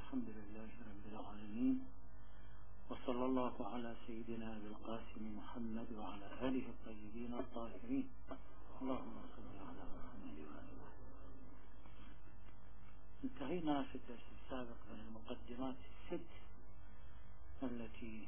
الحمد لله رب العالمين، وصلى الله على سيدنا أبي القاسم محمد وعلى آله الطيبين الطاهرين. اللهم صل على محمد وعلى آله. انتهينا في الدرس السابق من المقدمات الست التي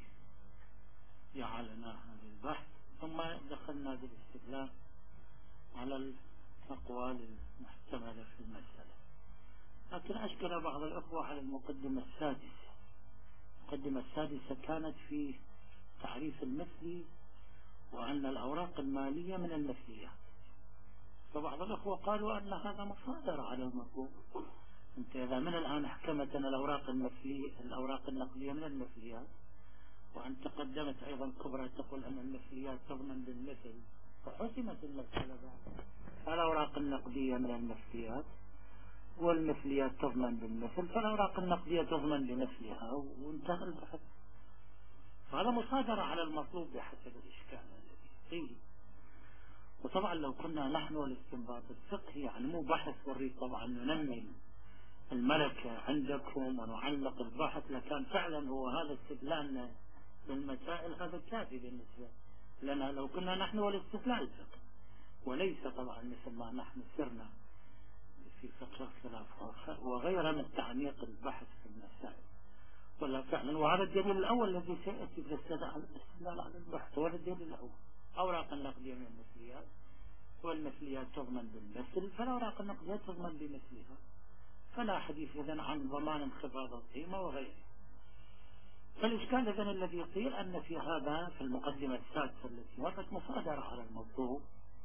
جعلناها للبحث، ثم دخلنا بالاستدلال على الأقوال المحتملة في المسألة. لكن أشكل بعض الأخوة على المقدمة السادسة. المقدمة السادسة كانت في تعريف المثلي وأن الأوراق المالية من المثليات، فبعض الأخوة قالوا أن هذا مصادرة على المطلوب. أنت إذا من الآن حكمت أن الأوراق النقدية من المثليات، وأنت قدمت أيضا كبرى تقول أن المثليات تضمن بالمثل، فحسمت المسألة بعد. الأوراق النقدية من المثليات والمثليات تضمن بالمثل، فالأوراق النقدية تضمن بمثلها وانتهى البحث. فهذا مصادرة على المطلوب بحسب الإشكال الذي فيه. وطبعا لو كنا نحن والاستنباط الفقهي يعني مو بحث ونريد طبعا ننمي الملكة عندكم ونعلق البحث، لكان فعلا هو هذا استدلالنا بالمسائل هذا كافي بالنسبة لنا لو كنا نحن والاستدلال الفقهي، وليس طبعا مثل ما نحن سرنا في فقه الخلاف وغيرها من تعميق البحث في المسائل. ولا فعلا، وهذا الدليل الأول الذي سيأتي في الاستدلال على البحث هو الدليل الأول. أوراق النقدية من المثليات والمثليات تضمن بالمثل، فالأوراق النقدية تضمن بمثلها، فلا حديث إذن عن ضمان انخفاض القيمة وغيره. فالإشكال إذن الذي قيل أن في هذا في المقدمة السادسة التي وردت مصادرة على الموضوع،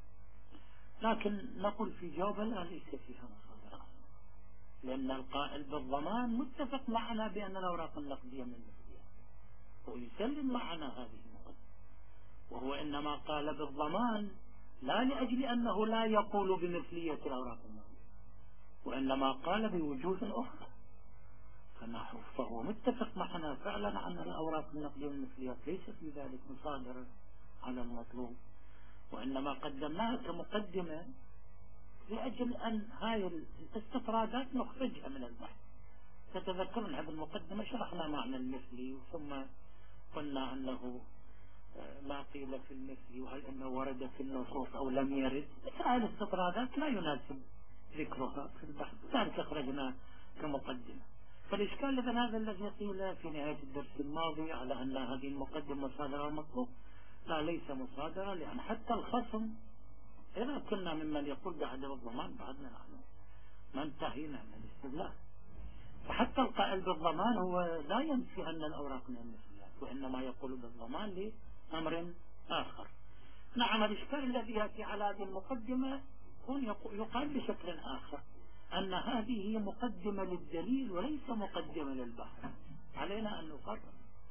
لكن نقول في جواب لا، ليس فيها مصادرة، لأن القائل بالضمان متفق معنا بأن الأوراق النقدية من المثليات ويسلم معنا هذه المقدمة، وهو إنما قال بالضمان لا لأجل أنه لا يقول بمثلية الأوراق النقدية، وإنما قال بوجوه أخرى. فهو متفق معنا فعلا عن الأوراق النقدية من المثليات ليس في ذلك مصادرة على المطلوب، وإنما قدمناها كمقدمة لأجل أن هاي الاستطرادات نخرجها من البحث. تتذكرون بالمقدمة شرحنا معنى المثلي، ثم قلنا أنه ما قيل في المثلي وهل أنه ورد في النصوص أو لم يرد. هاي الاستطرادات لا يناسب ذكرها في البحث، ذلك أخرجنا كمقدمة. فالإشكال إذن هذا الذي قيل في نهاية الدرس الماضي على أن هذه المقدمة مصادرة المطلوب، لا ليس مصادرة، لأن حتى الخصم إذا كنا ممن يقول بعدم الضمان بعدنا نحن ما انتهينا من الاستدلال. فحتى القائل بالضمان هو لا ينفي أن الأوراق من المثليات، وإنما يقول بالضمان لأمر آخر. نعم، الإشكال الذي يأتي على هذه المقدمة يقال بشكل آخر أن هذه مقدمة للدليل وليس مقدمة للبحث. علينا أن نفرق.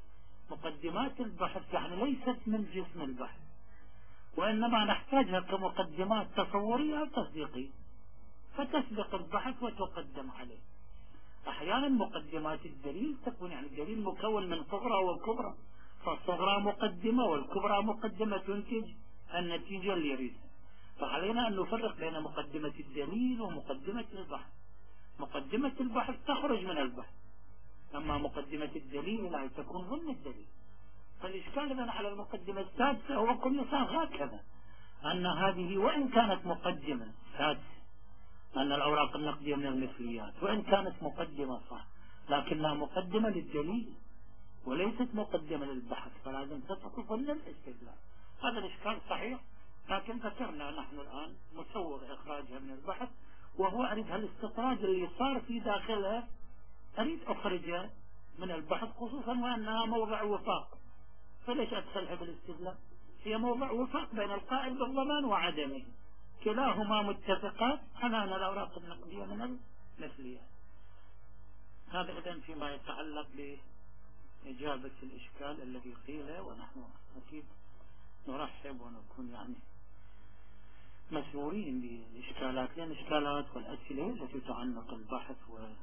مقدمات البحث يعني ليست من جسم البحث، وإنما نحتاجها كمقدمات تصورية أو تصديقية، فتسبق البحث وتقدم عليه. أحيانا مقدمات الدليل تكون يعني الدليل مكون من صغرى وكبرى، فالصغرى مقدمة والكبرى مقدمة تنتج النتيجة اللي يريد. فعلينا أن نفرق بين مقدمة الدليل ومقدمة البحث. مقدمة البحث تخرج من البحث، أما مقدمة الدليل لا تكون ضمن الدليل. فالإشكال إذن على المقدمة السادسة هو كل مثال هكذا، أن هذه وإن كانت مقدمة سادسة أن الأوراق النقدية من المثليات، وإن كانت مقدمة صح، لكنها مقدمة للدليل وليست مقدمة للبحث، فلازم تدخل ضمن الاستدلال. هذا الإشكال صحيح، لكن ذكرنا نحن الآن مسوغ إخراجها من البحث، وهو أريد هالاستطراد اللي صار في داخلها أريد أخرجها من البحث، خصوصا وأنها موضع وفاق. فليش أدخلها بالاستدلال؟ هي موضع وفاق بين القائل بالضمان وعدمه، كلاهما متفقات على أن الأوراق النقدية من المثليات. هذا إذن فيما يتعلق بإجابة الإشكال الذي قيل، ونحن أكيد نرحب ونكون يعني مسرورين بالإشكالات، لأن الإشكالات والأسئلة التي تعنق البحث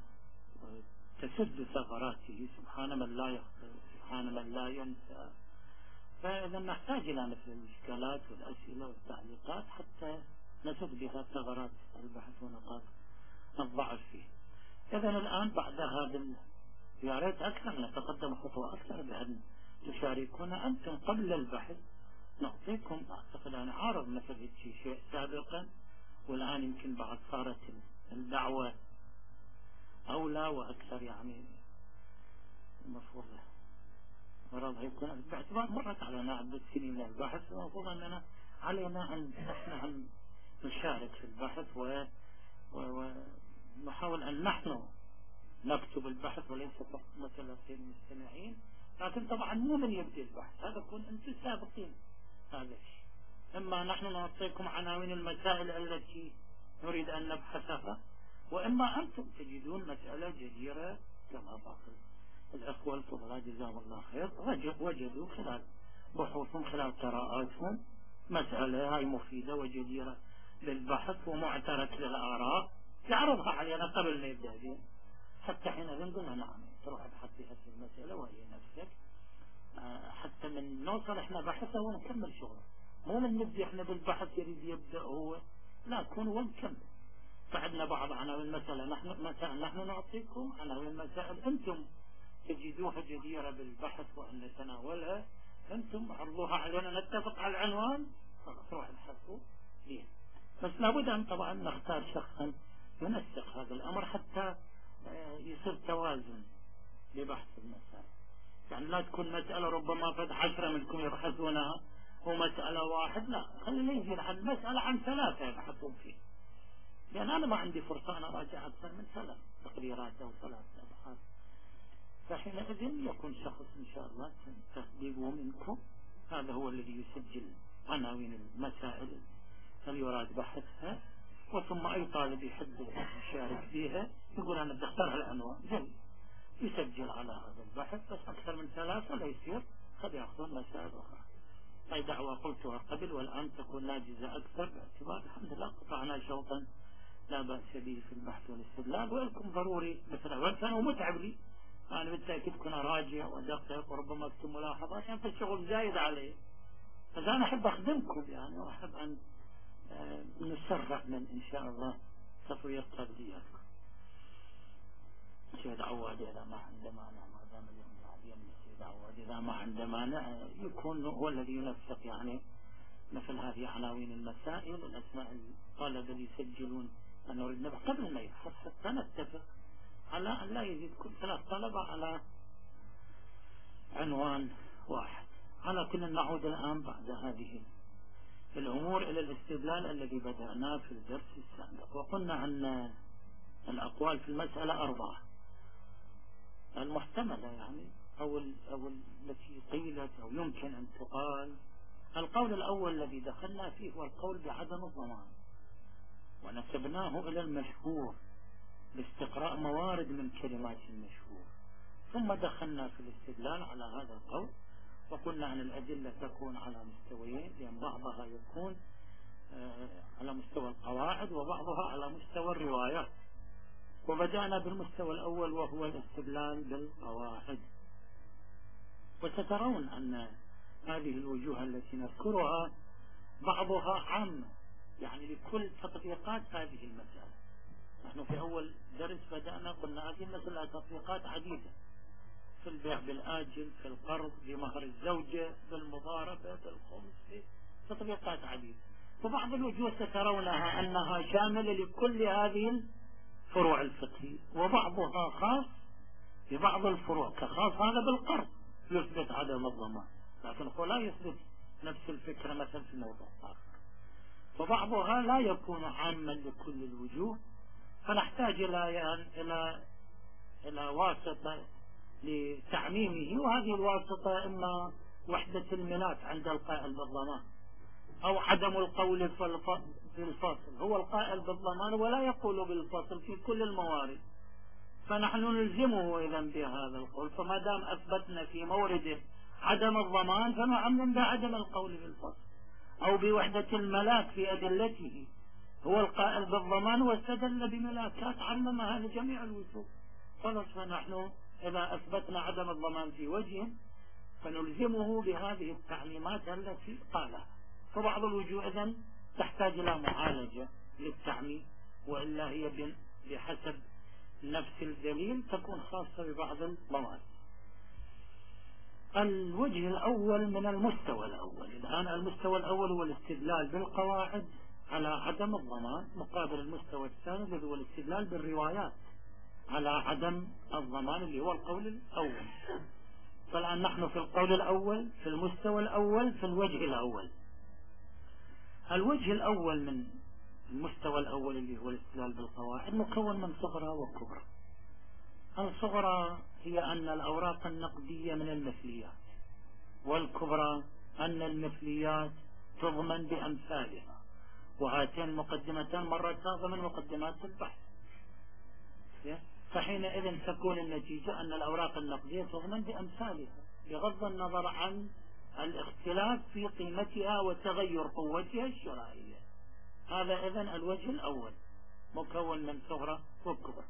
وتسد ثغراته. سبحان من لا يخطئ، سبحان من لا ينسى. فإذا نحتاج إلى مثل الإشكالات والأسئلة والتعليقات حتى نسد بها ثغرات البحث ونقاط الضعف فيه. إذن الآن بعد هذا يا ريت أكثر نتقدم خطوة أكثر بأن تشاركونا أنتم قبل البحث. نعطيكم، أعتقد أنا عارض مثل شيء سابقا، والآن يمكن بعد صارت الدعوة أولى وأكثر، يعني المفروض مرضها يكون باعتبار مرت علينا عدة سنين من البحث، المفروض أننا علينا أن نحن نشارك في البحث ونحاول أن نحن نكتب البحث وليس فقط متلقين المستمعين. لكن طبعا مو من يبدأ البحث، هذا يكون أنتم سابقين هذا الشيء. إما نحن نعطيكم عناوين المسائل التي نريد أن نبحثها، وإما أنتم تجدون مسألة جديرة كما باقي الأخوة الفضلاء جزاهم الله خير وجدوا خلال بحوثهم خلال قراءاتهم مسألة هاي مفيدة وجديرة للبحث ومعترك للآراء، يعرضها علينا قبل ما يبدأ بها، حتى حين قلنا نعم تروح ابحث في هذه المسألة وهي نفسك، حتى من نوصل احنا بحثه ونكمل شغله، مو من نبدأ احنا بالبحث يريد يبدأ هو، لا نكون ونكمل. فعندنا بعض عناوين المسألة نحن نعطيكم عناوين المسائل أنتم تجدوها جديرة بالبحث وأن نتناولها، أنتم عرضوها علينا نتفق على العنوان خلاص روح ابحثوا فيها. بس لابد أن طبعا نختار شخصا ينسق هذا الأمر حتى يصير توازن لبحث المسائل، يعني لا تكون مسألة ربما فد 10 منكم يبحثونها ومسألة واحد، لا خلي يجي عن مسألة عن 3 يبحثون فيه، لأن أنا ما عندي فرصة أنا راجع أكثر من 3 تقريرات أو 3 أبحاث. فحينئذ يكون شخص إن شاء الله تحديده منكم هذا هو الذي يسجل عناوين المسائل اللي يراد بحثها، وثم أي طالب يحب يشارك فيها يقول أنا بدي أختار العنوان جاي يسجل على هذا البحث، بس أكثر من 3 لا يصير قد يأخذون مسائل أخرى. هاي دعوة قلتها قبل والآن تكون ناجزة أكثر، باعتبار الحمد لله قطعنا شوطا لا بأس به في البحث والاستدلال، ولكم ضروري مثل أول كان ومتعب لي أنا بالتأكيد كنا راجع ودقق وربما أكتب ملاحظات، يعني في الشغل زايد علي، فأنا أحب أخدمكم يعني، وأحب أن نسرع من إن شاء الله تطوير تبدياتكم. سيد عواد إذا ما عنده مانع، ما دام اليوم بعدين سيد عواد إذا ما عنده مانع يكون هو الذي ينسق يعني مثل هذه عناوين المسائل والأسماء الطلبة اللي يسجلون أن نريد نبحث قبل ما يبحث، حتى نتفق على أن لا يزيد كل 3 طلبة على عنوان واحد. على كل نعود الآن بعد هذه الأمور إلى الاستدلال الذي بدأناه في الدرس السابق، وقلنا أن الأقوال في المسألة 4 المحتملة يعني أو التي قيلت أو يمكن أن تقال. القول الأول الذي دخلنا فيه هو القول بعدم الضمان، ونسبناه إلى المشهور باستقراء موارد من كلمات المشهور، ثم دخلنا في الاستدلال على هذا القول، وقلنا أن الأدلة تكون على مستويين، لأن بعضها يكون على مستوى القواعد وبعضها على مستوى الروايات، وبدأنا بالمستوى الأول وهو الاستدلال بالقواعد. وسترون أن هذه الوجوه التي نذكرها بعضها عام يعني لكل تطبيقات هذه المسألة. نحن في أول درس بدأنا قلنا هذه المسألة تطبيقات عديدة، في البيع بالآجل، في القرض، بمهر الزوجة، في المضاربة، في الخمس، في تطبيقات عديدة، وبعض الوجوه سترونها أنها شاملة لكل هذه الفروع الفقهية، وبعضها خاص ببعض الفروع، كخاص هذا بالقرض يثبت عدم الضمان، لكن هو لا يثبت نفس الفكرة مثلا في موضوع آخر، وبعضها لا يكون عاما لكل الوجوه، فنحتاج إلى واسطة لتعميمه، وهذه الواسطة إما وحدة الملاك عند القائل بالضمان أو عدم القول في الفصل، هو القائل بالضمان ولا يقول بالفصل في كل الموارد، فنحن نلزمه إذا بهذا القول، فما دام أثبتنا في مورده عدم الضمان فنعمم بعدم القول بالفصل، أو بوحدة الملاك في أدلته، هو القائل بالضمان واستدل بملاكات عممها لجميع الوجوه، خلاص فنحن إذا أثبتنا عدم الضمان في وجه فنلزمه بهذه التعليمات التي قالها، فبعض الوجوه إذن تحتاج إلى معالجة للتعميم، وإلا هي بحسب نفس الدليل تكون خاصة ببعض المواد. الوجه الأول من المستوى الأول. الآن المستوى الأول هو الاستدلال بالقواعد على عدم الضمان، مقابل المستوى الثاني الذي هو الاستدلال بالروايات على عدم الضمان اللي هو القول الأول. فالآن نحن في القول الأول، في المستوى الأول، في الوجه الأول. الوجه الأول من المستوى الأول اللي هو الاستدلال بالقواعد مكون من صغرى وكبرى. الصغرى هي أن الأوراق النقدية من المثليات، والكبرى أن المثليات تضمن بأمثالها، وهاتين المقدمتان مرتا ضمن مقدمات البحث. فحينئذ تكون النتيجة أن الأوراق النقدية تضمن بأمثالها بغض النظر عن الاختلاف في قيمتها وتغير قوتها الشرائية. هذا إذن الوجه الأول مكون من صغرى وكبرى.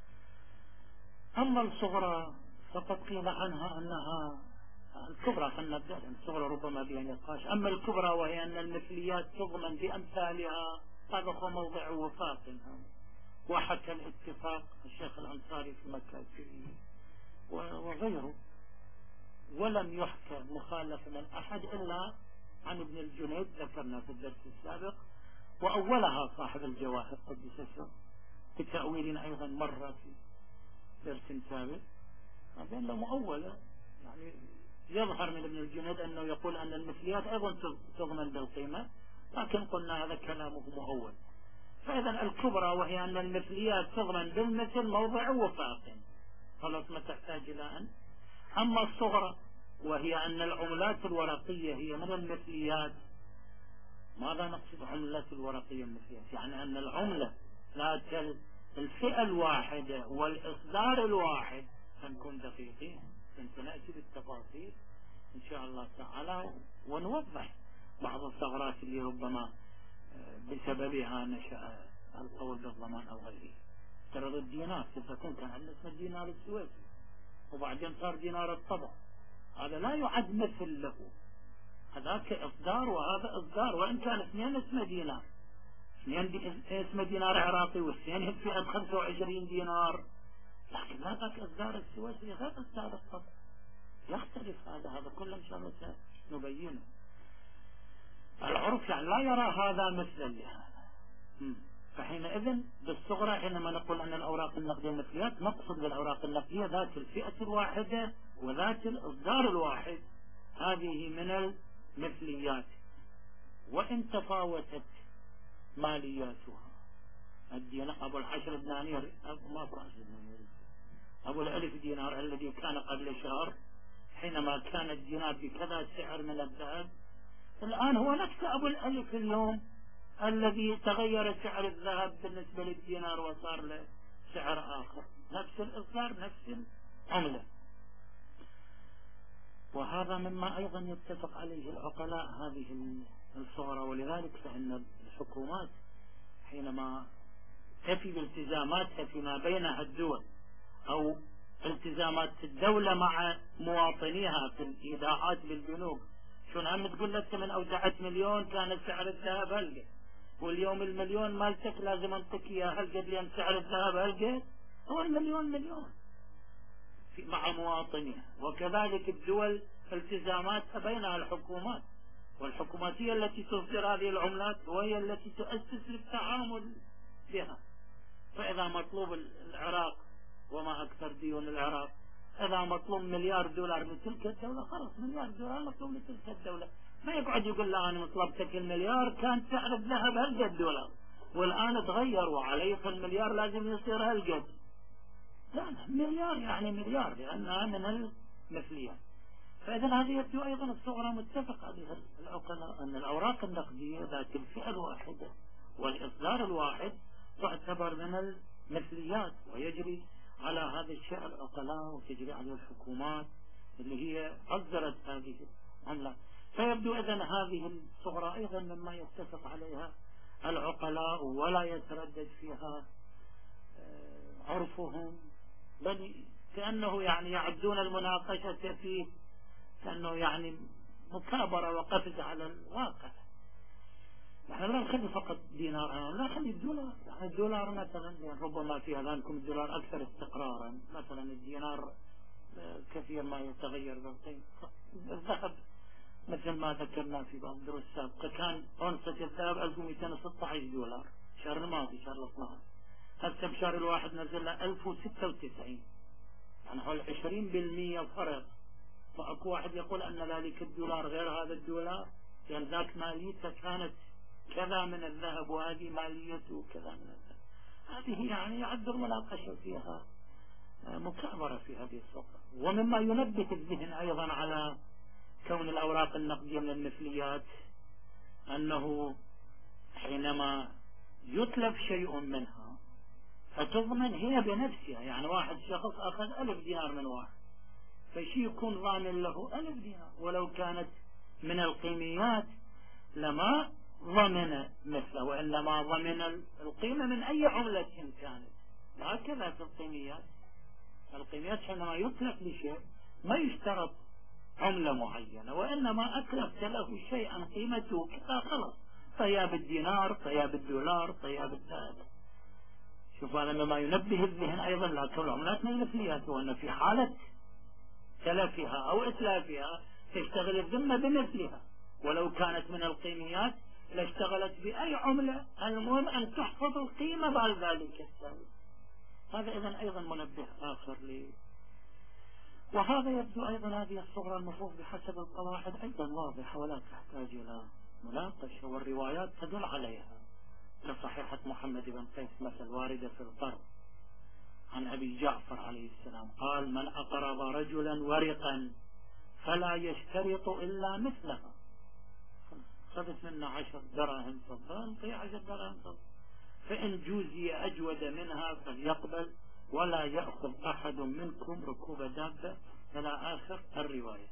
أما الصغرى فقد قيل عنها أنها الكبرى، خلينا نبدأ الصغرى ربما بها نقاش. أما الكبرى وهي أن المثليات تضمن بأمثالها، هذا هو موضع وفاق. وحكى الاتفاق الشيخ الأنصاري في مكاتبه وغيره، ولم يحكى مخالفة من أحد إلا عن ابن الجنيد، ذكرنا في الدرس السابق، وأولها صاحب الجواهر قدس سره بتأويل أيضا مرة في درس سابق. هذا له مؤولة، يعني يظهر من ابن الجنيد أنه يقول أن المثليات أيضا تضمن بالقيمة، لكن قلنا هذا كلامه مؤول. فإذا الكبرى وهي أن المثليات تضمن بالمثل موضع وفاق، خلاص ما تحتاج إلى أن. أما الصغرى وهي أن العملات الورقية هي من المثليات. ماذا نقصد عملات الورقية المثليات؟ يعني أن العملة لا الفئة الواحدة والإصدار الواحد. سنكون دقيقين، سنأتي بالتفاصيل إن شاء الله تعالى ونوضح بعض الثغرات اللي ربما بسببها نشأ القول بالضمان أو غيره. ترى الدينار كان عندنا اسمه الدينار السويسي، وبعدين صار دينار الطبع. هذا لا يعد مثل له، هذاك إصدار وهذا إصدار، وإن كان اثنين اسمه دينار، اثنين اسمه دينار عراقي واثنين فئة 25 دينار، لكن هذاك إصدار السويسي غير إصدار الطبع، يختلف. هذا كله إن شاء الله سنبينه. العرف يعني لا يرى هذا مثلا لهذا. فحينئذ بالصغرى حينما نقول أن الأوراق النقدية مثليات، نقصد بالأوراق النقدية ذات الفئة الواحدة وذات الإصدار الواحد، هذه من المثليات. وإن تفاوتت مالياتها، أبو العشر دنانير، أبو الألف دينار الذي كان قبل شهر حينما كان الدينار بكذا سعر من الذهب، الآن هو نفس أبو الألف اليوم الذي تغير سعر الذهب بالنسبة للدينار وصار له سعر آخر، نفس الإصدار نفس العملة. وهذا مما أيضا يتفق عليه العقلاء هذه الصغرى. ولذلك فإن الحكومات حينما تفي بالتزاماتها فيما بينها الدول، أو التزامات الدولة مع مواطنيها في الإيداعات بالبنوك، شون هم تقول لك من أودعت مليون كان سعر الذهب هلقة، واليوم المليون مالتك لازم أنطك إياه هلقة لأن سعر الذهب هلقة، هو المليون مليون مع مواطنيها. وكذلك الدول التزاماتها بينها الحكومات، والحكومات هي التي تصدر هذه العملات وهي التي تؤسس للتعامل بها. فإذا مطلوب العراق وما أكثر ديون العراق، إذا مطلوب مليار دولار لتلك الدولة، خلاص مليار دولار مطلوب لتلك الدولة. ما يقعد يقول لا أنا مطلبتك المليار كان سعر الذهب هالقد دولار والآن تغير وعليه المليار لازم يصير هالقد. لا، مليار يعني مليار، لأنها من المثليات. فإذا هذه يبدو أيضا الصغرى متفق عليها العقلاء أن الأوراق النقدية ذات الفئة الواحدة والإصدار الواحد تعتبر من المثليات، ويجري على هذا الشيء العقلاء وتجري على الحكومات اللي هي أصدرت هذه العملات. فيبدو إذن هذه الصغرى أيضا مما يتفق عليها العقلاء ولا يتردد فيها عرفهم، بل كأنه يعني يعدون المناقشة فيه كأنه يعني مكابرة وقفز على الواقع. نحن لا نخلي فقط دينار، لا نخلي الدولار. يعني الدولار مثلا ربما في أذهانكم الدولار أكثر استقرارا، مثلا الدينار كثير ما يتغير بالقيمة. الذهب مثل ما ذكرنا في بعض الدروس السابقة كان أونصة الذهب 1216 دولار الشهر الماضي شهر 12. هسه بشهر الواحد نزل له 1096، يعني حول 20% فرق. فأكو واحد يقول أن ذلك الدولار غير هذا الدولار، يعني ذاك ماليته كانت كذا من الذهب وهذه ماليته كذا من الذهب. هذه يعني يعد المناقشة فيها مكابرة في هذه الصفحة. ومما ينبه الذهن أيضا على كون الأوراق النقدية من المثليات أنه حينما يتلف شيء منها فتضمن هي بنفسها. يعني واحد شخص أخذ 1000 دينار من واحد، فشي يكون ضامن له 1000 دينار، ولو كانت من القيميات لما ضمن مثله، وإنما ضمن القيمة من أي عملة كانت. هكذا في القيميات. القيميات حينما يتلف لشيء ما يشترط عملة معينة، وإنما أتلفت له شيئا قيمته كذا خلص، طيا بالدينار طيا بالدولار طيا بالذهب. شوف هذا مما ينبه الذهن أيضا لكن العملات من المثليات، وأن في حالة تلفها أو إتلافها تشتغل الذمة بمثلها، ولو كانت من القيميات لاشتغلت بأي عملة، المهم أن تحفظ القيمة بعد ذلك السابق. هذا إذن أيضا منبه آخر لي. وهذا يبدو أيضا هذه الصورة المفروض بحسب القواعد أيضا واضحة ولا تحتاج إلى مناقشة، والروايات تدل عليها كصحيحة محمد بن قيس مثل واردة في القرض عن أبي جعفر عليه السلام قال: من أقرض رجلا ورقا فلا يشترط إلا مثلها، خذت منا 10 دراهم فضة انطي 10 دراهم فضة، فإن جوزي أجود منها فليقبل ولا يأخذ أحد منكم ركوب دابة إلى آخر الرواية.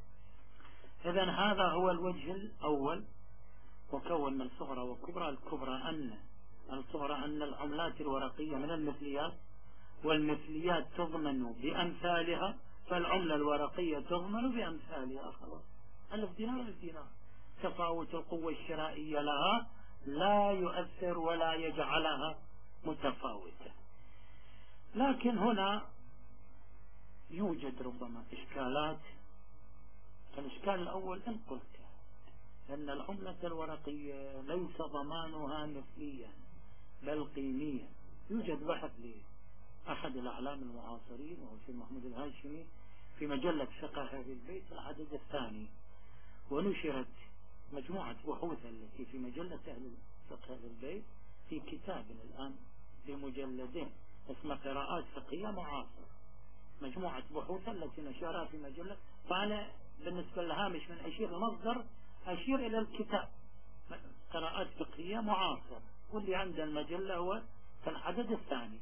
إذن هذا هو الوجه الأول، وكون من صغرى وكبرى. الصغرى أن العملات الورقية من المثليات، والمثليات تضمن بأمثالها، فالعملة الورقية تضمن بأمثالها. خلاص 1000 دينار 1000 دينار، تفاوت القوة الشرائية لها لا يؤثر ولا يجعلها متفاوتة. لكن هنا يوجد ربما إشكالات. الإشكال الأول إن قلت أن العملة الورقية ليس ضمانها مثليا بل قيميا. يوجد بحث لأحد الأعلام المعاصرين وهو الشيخ محمود الهاشمي في مجلة فقه أهل البيت العدد الثاني، ونشرت مجموعة بحوث التي في مجلة فقه أهل البيت في كتاب الآن بمجلدين اسمه قراءات فقهية معاصرة. مجموعة بحوث التي نشرها في مجلة، فأنا بالنسبة للهامش من أشير المصدر أشير إلى الكتاب قراءات فقهية معاصرة، واللي عند المجلة هو في العدد الثاني.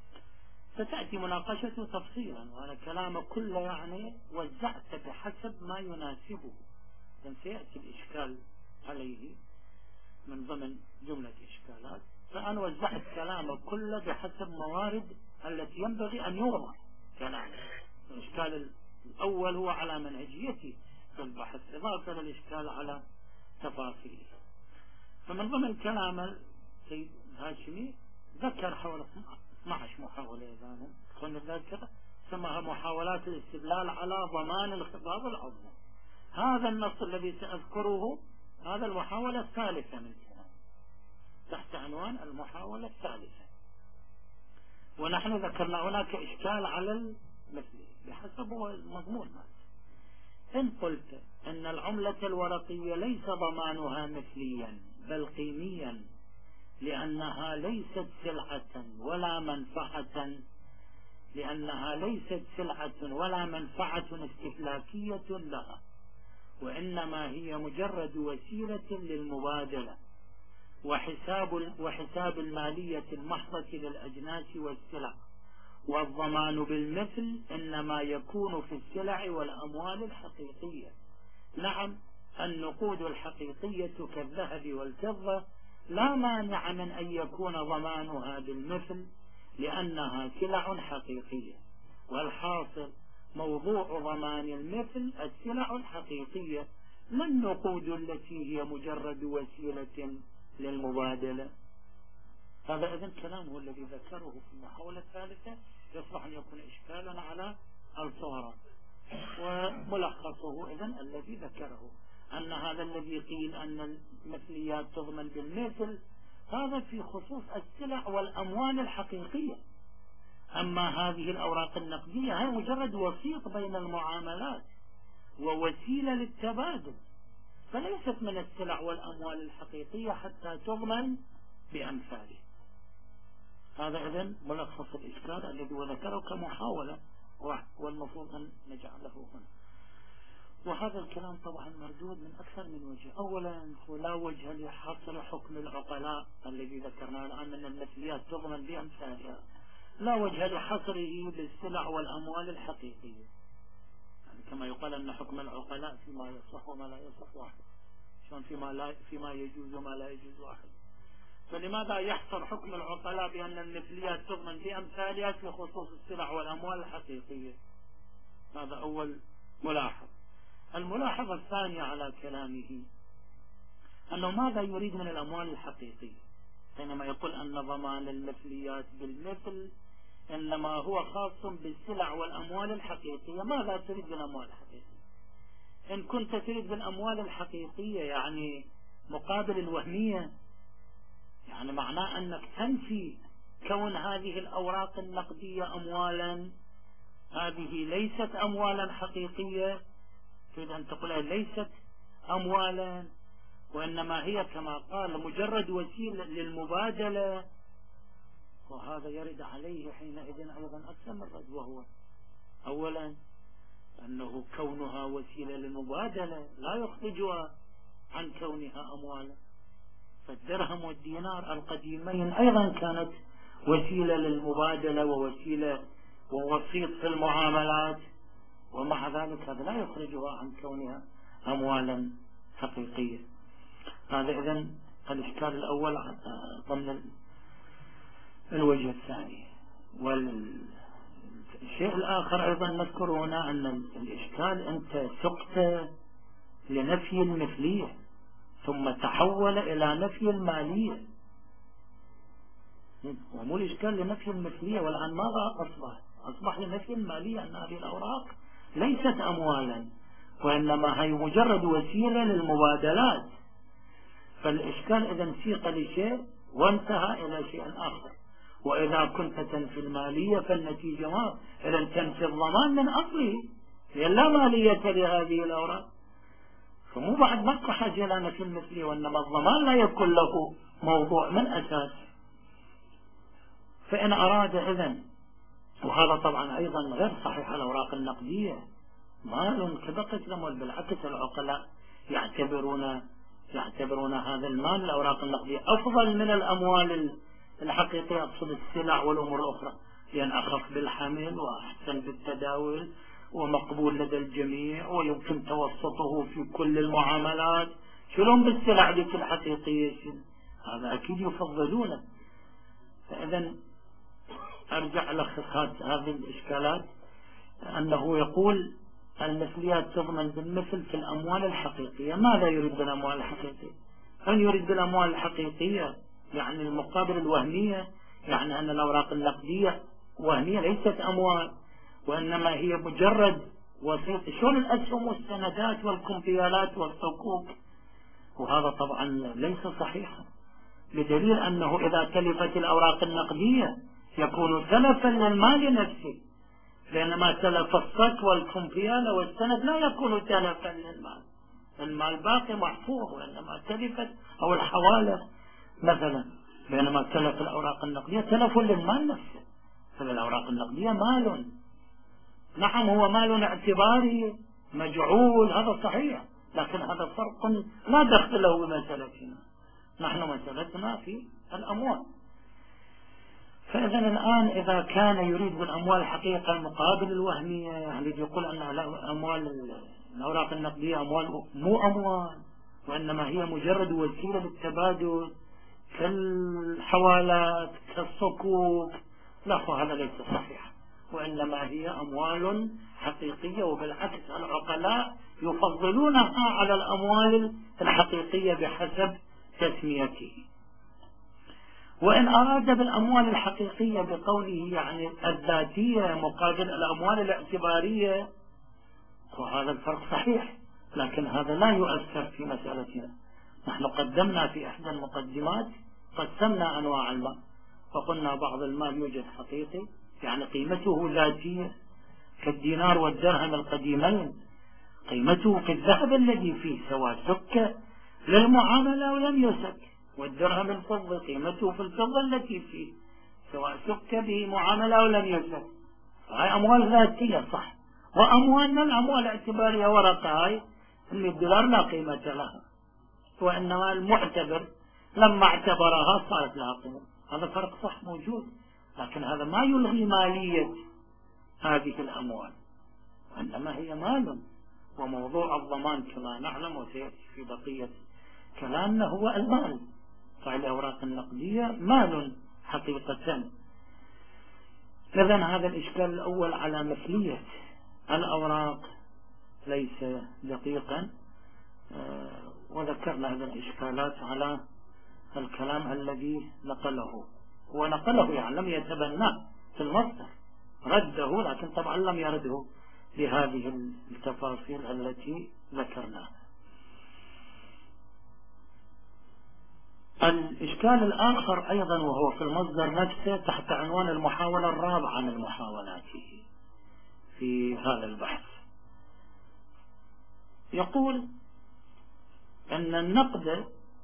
ستأتي مناقشته تفصيلا، وأنا كلامه كله يعني وزعت بحسب ما يناسبه، لأن سيأتي الإشكال عليه من ضمن جملة إشكالات، فأنا وزعت كلامه كله بحسب موارد التي ينبغي أن يوضع كلامه. الإشكال الأول هو على منهجيتي في البحث إضافة للإشكال على تفاصيله. فمن ضمن كلام السيد الهاشمي ذكر حول 12 محاولة إذا كنا نذكر، سماها محاولات الاستدلال على ضمان الخطاب العظمى. هذا النص الذي سأذكره هذا المحاولة الثالثة من كلام تحت عنوان المحاولة الثالثة. ونحن ذكرنا هناك إشكال على المثلي بحسب المضمون هذا. إن قلت أن العملة الورقية ليس ضمانها مثليا بل قيميا لأنها ليست سلعة ولا منفعة استهلاكية لها، وإنما هي مجرد وسيلة للمبادلة وحساب المالية المحضة للأجناس والسلع، والضمان بالمثل إنما يكون في السلع والأموال الحقيقية. نعم، النقود الحقيقية كالذهب والفضة لا مانع من أن يكون ضمانها بالمثل لأنها سلع حقيقية، والحاصل موضوع ضمان المثل السلع الحقيقية لا النقود التي هي مجرد وسيلة للمبادلة. هذا إذن كلامه الذي ذكره في المحاولة الثالثة يصبح أن يكون إشكالا على الصورة، وملخصه إذن الذي ذكره أن هذا الذي قيل أن المثليات تضمن بالمثل هذا في خصوص السلع والأموال الحقيقية، أما هذه الأوراق النقدية هي مجرد وسيط بين المعاملات ووسيلة للتبادل، فليست من السلع والأموال الحقيقية حتى تضمن بأمثاله. هذا إذن ملخص الإشكال الذي ذكره كمحاولة، والمفروض أن نجعله هنا. وهذا الكلام طبعا مردود من أكثر من وجه. أولا لا وجه لحصر حكم العقلاء الذي ذكرناه الآن من المثليات تضمن بأمثالها، لا وجه لحصره للسلع والأموال الحقيقية، يعني كما يقال أن حكم العقلاء فيما يصح وما لا يصح واحد، شلون فيما يجوز وما لا يجوز واحد. فلماذا يحصر حكم العقلاء بأن المثليات تضمن بأمثالها في خصوص السلع والأموال الحقيقية؟ هذا أول ملاحظ. الملاحظة الثانية على كلامه أنه ماذا يريد من الأموال الحقيقية حينما يقول أن ضمان المثليات بالمثل إنما هو خاص بالسلع والأموال الحقيقية. ماذا تريد بالأموال الحقيقية؟ إن كنت تريد بالأموال الحقيقية يعني مقابل الوهمية، يعني معناه أنك تنفي كون هذه الأوراق النقدية أموالا، هذه ليست أموالا حقيقية، تريد أن تقول ليست أموالا وإنما هي كما قال مجرد وسيلة للمبادلة، وهذا يرد عليه حينئذ أيضا أكثر من رد، وهو أولا أنه كونها وسيلة للمبادلة لا يخرجها عن كونها أموالا، فالدرهم والدينار القديمين أيضا كانت وسيلة للمبادلة ووسيلة ووسيط في المعاملات، ومع ذلك هذا لا يخرجها عن كونها أموالا حقيقية. هذا إذن الإشكال الأول ضمن الوجه الثاني. والشيء الآخر أيضا نذكر هنا أن الإشكال أنت سقت لنفي المثلية ثم تحول إلى نفي المالية، ومو الإشكال لنفي المثلية، والآن ماذا أصبح لنفي المالية، أن هذه الأوراق ليست أموالا وإنما هي مجرد وسيلة للمبادلات. فالإشكال إذا سيق لشيء وانتهى إلى شيء آخر. وإذا كنت تنفي المالية فالنتيجة ما إذا تنفي الضمان من أصله، هي لا مالية لهذه الأوراق، فمو بعد ماكو حاجة إلى نفي المثلية، وإنما الضمان لا يكون له موضوع من أساس. فإن أراد إذن، وهذا طبعا أيضا غير صحيح، الأوراق النقدية مال كبقية الأموال، بالعكس العقلاء يعتبرون هذا المال الأوراق النقدية أفضل من الأموال الحقيقية، أقصد السلع والأمور الأخرى، لأن أخف بالحمل وأحسن بالتداول ومقبول لدى الجميع ويمكن توسطه في كل المعاملات. شلون بالسلع ذيك الحقيقية؟ هذا أكيد يفضلونه. فإذا أرجع لخص هذه الإشكالات، أنه يقول المثليات تضمن بالمثل في الأموال الحقيقية. ماذا يريد بالأموال الحقيقية؟ هل يريد بالأموال الحقيقية يعني المقابل الوهمية، يعني أن الأوراق النقدية وهمية ليست أموال وإنما هي مجرد وسيط، شلون الأسهم والسندات والكمبيالات والصكوك؟ وهذا طبعا ليس صحيحا، بدليل أنه إذا تلفت الأوراق النقدية يكون تلفا للمال نفسه، بينما تلف الصك والكمبيالة والسند لا يكون تلفا للمال، المال باقي محفوظ، وإنما تلفت أو الحوالة مثلا، بينما تلف الأوراق النقدية تلف للمال نفسه. فالأوراق النقدية مال، نعم هو مال اعتباري مجعول، هذا صحيح، لكن هذا فرق لا دخل له بمسألتنا، نحن مسألتنا في الأموال. فإذا الآن إذا كان يريد بالأموال الحقيقة المقابل الوهمية، يعني يقول أن أموال الأوراق النقدية أموال، مو أموال وإنما هي مجرد وسيلة للتبادل كالحوالات كالصكوك، لا، هذا ليس صحيح، وإنما هي أموال حقيقية، وبالعكس العقلاء يفضلونها على الأموال الحقيقية بحسب تسميته. وإن أراد بالأموال الحقيقية بقوله يعني الذاتية مقابل الأموال الاعتبارية، وهذا الفرق صحيح، لكن هذا لا يؤثر في مسألتنا. نحن قدمنا في إحدى المقدمات قسمنا أنواع المال، فقلنا بعض المال يوجد حقيقي يعني قيمته ذاتية كالدينار والدرهم القديمين، قيمته كالذهب الذي فيه سواء سك للمعاملة ولم يسك، والدرهم الفضة قيمته في الفضة التي فيه سواء سك به معاملة ولم يسك. هاي أموال ذاتية صح، وأموالنا الأموال الاعتبارية ورقة هاي اللي الدولار لا قيمة لها، وإنما المعتبر لما اعتبرها صارت لها قيمة. هذا فرق صح موجود، لكن هذا ما يلغي مالية هذه الأموال، وإنما هي مال. وموضوع الضمان كما نعلم وسيأتي في بقية كلامنا هو المال، فالأوراق النقدية مال حقيقة. إذن هذا الإشكال الأول على مثلية الأوراق ليس دقيقا، وذكرنا هذه الإشكالات على الكلام الذي نقله، ونقله يعني لم يتبناه في المصدر، رده، لكن طبعا لم يرده بهذه التفاصيل التي ذكرناها. الإشكال الآخر أيضا وهو في المصدر نفسه تحت عنوان المحاولة الرابعة من محاولاته في هذا البحث، يقول أن النقد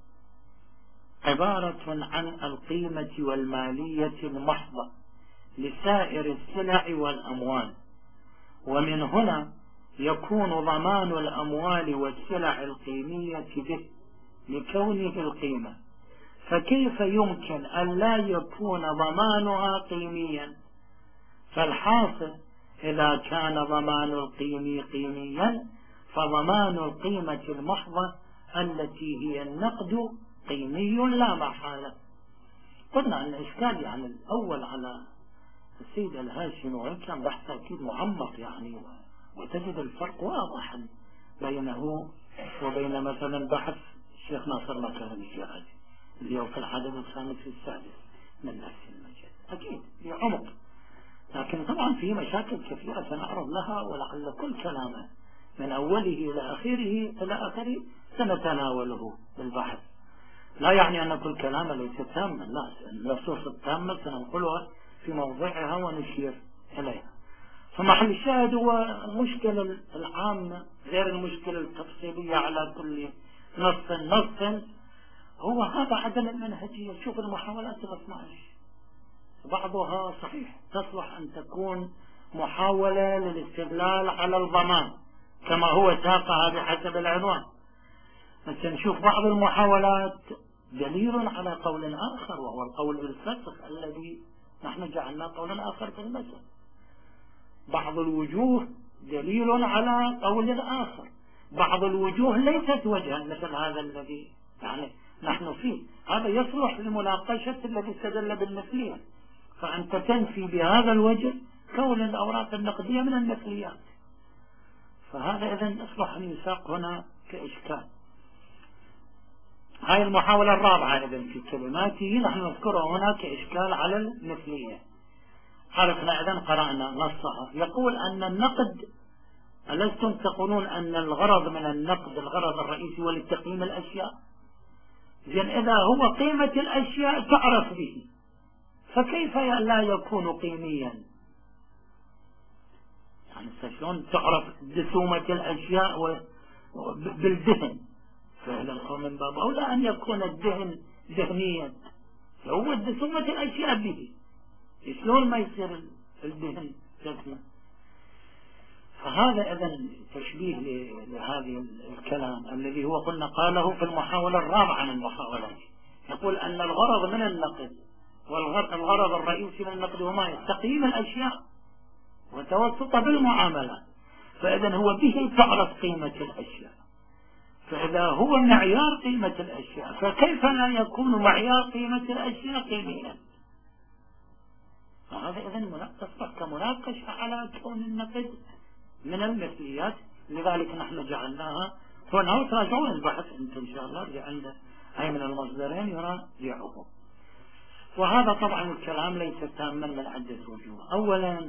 عبارة عن القيمة والمالية المحضة لسائر السلع والأموال، ومن هنا يكون ضمان الأموال والسلع القيمية به لكونه القيمة، فكيف يمكن أن لا يكون ضمانها قيميا؟ فالحاصل إذا كان ضمان القيم قيميا فضمان القيمة المحضة التي هي النقد قيمي لا محالة. قلنا أن الإشكال يعني الأول على السيد الهاشمي، وإن كان بحث أكيد معمق يعني، وتجد الفرق واضحا بينه وبين مثلا بحث الشيخ ناصر مكارمي اللي هو في العدد الخامس والسادس من نفس المجال، أكيد بعمق، لكن طبعا في مشاكل كثيرة سنعرض لها، ولعل كل كلامه من أوله إلى آخره سنتناوله بالبحث. لا يعني أن كل كلامه ليس تاما، لا، النصوص التامة سننقلها في موضعها ونشير إليها. فمحل الشاهد هو المشكلة العامة غير المشكلة التفصيلية على كل نص هو هذا عدم المنهجية. شوف المحاولات ال12 بعضها صحيح تصلح أن تكون محاولة للاستدلال على الضمان كما هو ساقها بحسب العنوان، بس نشوف بعض المحاولات دليل على قول آخر، وهو القول بالفسخ الذي نحن جعلنا قولا آخر في المسألة. بعض الوجوه دليل على قول آخر، بعض الوجوه ليست وجها مثل هذا الذي يعني نحن فيه، هذا يصلح لمناقشة الذي استدل بالمثلية، فأنت تنفي بهذا الوجه كون الأوراق النقدية من المثليات، فهذا إذن يصلح أن يساق هنا كإشكال. هاي المحاولة الرابعة إذن في كلماته نحن نذكرها هنا كإشكال على المثلية. عرفنا إذن قرأنا نصها، يقول أن النقد، ألستم تقولون أن الغرض من النقد الغرض الرئيسي هو لتقييم الأشياء؟ إذن إذا هو قيمة الأشياء تعرف به، فكيف لا يكون قيميا؟ يعني شلون تعرف دسومة الأشياء بالذهن؟ فعلا من باب أولى أن يكون الذهن ذهنيا، هو دسومة الأشياء به، شلون ما يصير الذهن جسمه؟ فهذا إذن تشبيه لهذه الكلام الذي هو قلنا قاله في المحاولة الرابعة من المحاولات. يقول أن الغرض من النقد والغرض الرئيسي من النقد هو ما تقييم الأشياء وتوسطها بالمعاملات، فإذن هو به تعرف قيمة الأشياء، فإذا هو معيار قيمة الأشياء فكيف لا يكون معيار قيمة الأشياء قيميا؟ فهذا إذن تصبح كمناقشة على كون النقد من المثليات، لذلك نحن جعلناها هنا، وتراجعون البحث انت إن شاء الله عند أي من المصدرين يراجعه. وهذا طبعا الكلام ليس تاما من عدة وجوه. أولا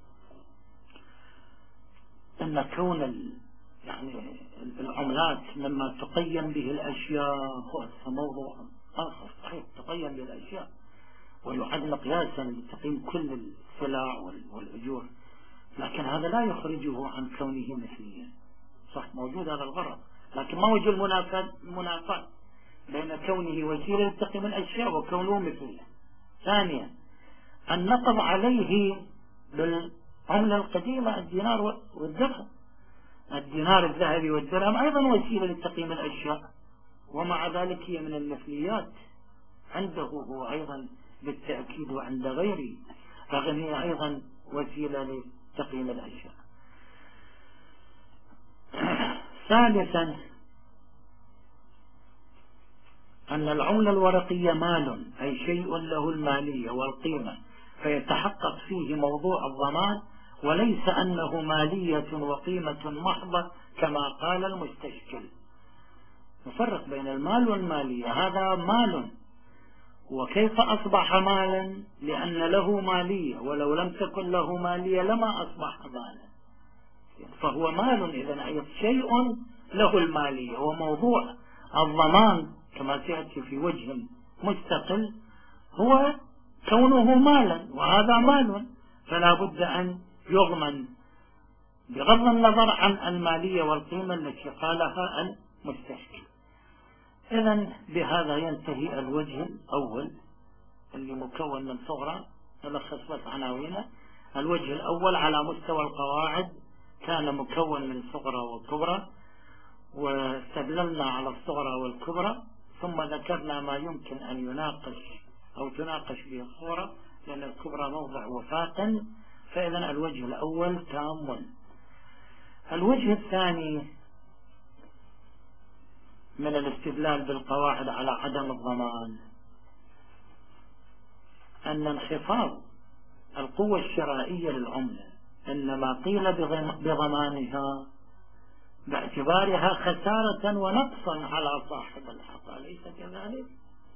أن كون يعني العملات مما تقيم به الأشياء هو موضوع آخر. صحيح تقيم به الأشياء ويعد مقياسا لتقييم كل السلع والأجور، لكن هذا لا يخرجه عن كونه مثليا. صح موجود هذا الغرض، لكن ما وجه المنافاة بين كونه وسيلة لتقييم الأشياء وكونه مثليا. ثانيا النقض عليه بالعملة القديمة الدينار والدرهم. الدينار الذهبي والدرهم أيضا وسيلة لتقييم الأشياء، ومع ذلك هي من المثليات عنده هو أيضا بالتأكيد وعند غيره، رغم هي أيضا وسيلة لتقييم الأشياء. ثالثا أن العملة الورقية مال، أي شيء له المالية والقيمة، فيتحقق فيه موضوع الضمان، وليس أنه مالية وقيمة محضة كما قال المستشكل. نفرق بين المال والمالية. هذا مال، وكيف أصبح مالا؟ لأن له مالية، ولو لم تكن له مالية لما أصبح مالا، فهو مال إذن أي شيء له المالية. وموضوع الضمان كما سيأتي في وجه مستقل هو كونه مالا، وهذا مال، فلا بد أن يضمن بغض النظر عن المالية والقيمة التي قالها المستشكل. إذن بهذا ينتهي الوجه الأول اللي مكون من صغرى، نلخص بس عناوينه. الوجه الأول على مستوى القواعد كان مكون من صغرى وكبرى، واستدللنا على الصغرى والكبرى، ثم ذكرنا ما يمكن أن يناقش أو تناقش به الصغرى، لأن الكبرى موضع وفاة. فإذا الوجه الأول تام. الوجه الثاني من الاستدلال بالقواعد على عدم الضمان أن انخفاض القوة الشرائية للعملة إنما قيل بضمانها باعتبارها خسارة ونقصا على صاحب الحق، أليس كذلك؟